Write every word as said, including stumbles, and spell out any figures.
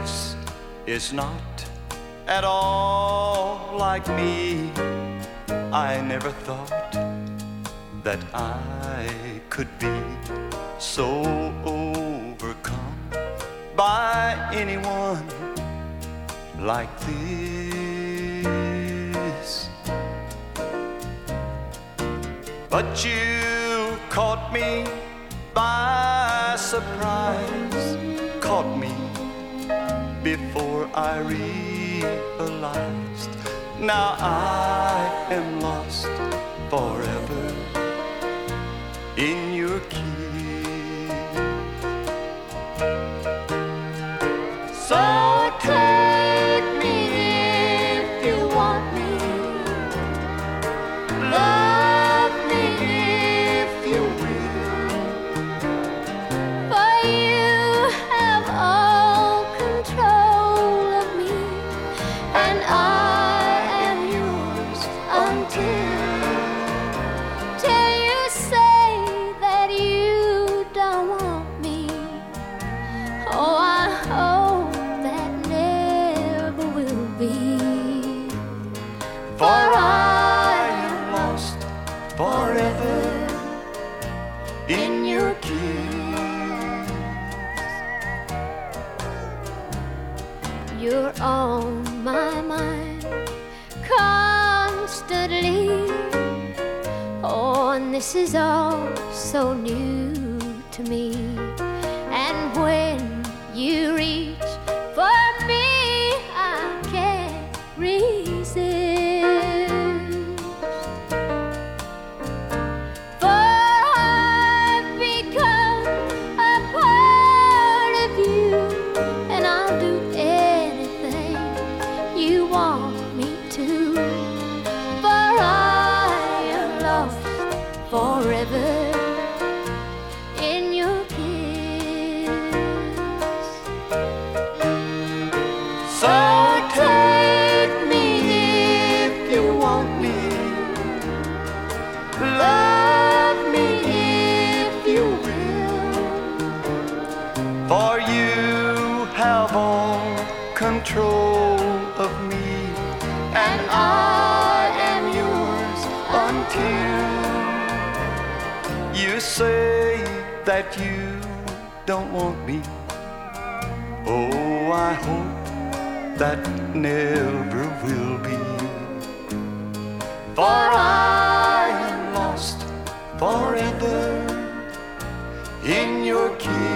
else is not at all like me. I never thought that I could be so overcome by anyone like this. But you caught me by surprise, caught me before I realized. Now I am lost forever in your kiss. So take me if you want me, love me if you will, for you have all control of me, and I am yours until till you say that you don't want me. Oh, I hope that never will be, For I am lost forever in your kiss. you're on my mind constantly. Oh, and this is all so new to me. And when you reach for me, I can't resist. For I've become a part of you, and I'll do anything you want me to. For I am lost forever in your kiss. So take me if you want me, love me if you will, for you have all control of me, and I am yours until you say that you don't want me. Oh, I hope that never will be, for I am lost forever in your kiss.